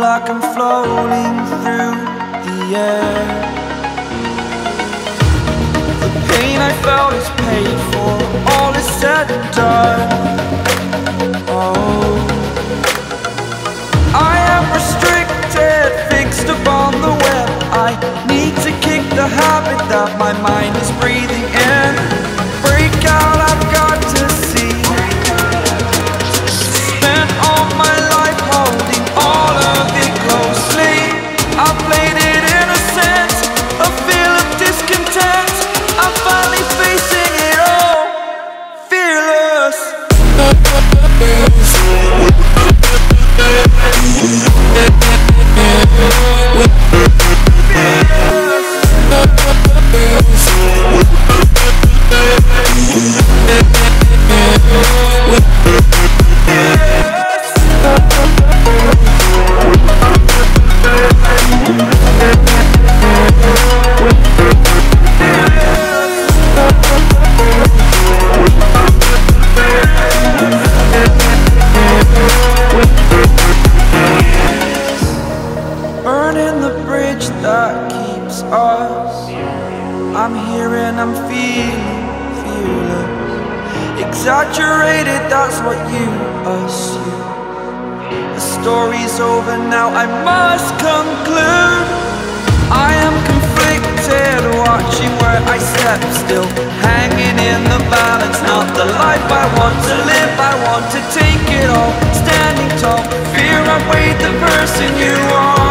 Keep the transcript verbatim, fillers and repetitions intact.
like I'm floating through the air. The pain I felt is paid for, all is said and done. Oh, I am restricted, fixed upon the web. I need to kick the habit that my mind is breathing in. Break out, I've got to see. Spent all my life holding all of it closely. I played it innocent, a feel of discontent. I'm finally facing it all, fearless. Burning the bridge that keeps us. I'm here and I'm feeling fearless. Exaggerated, that's what you assume. The story's over now, I must conclude. I am conflicted, watching where I step still, hanging in the balance. Not the life I want to live, I want to take it all. Standing tall, fear I weighed the person you are.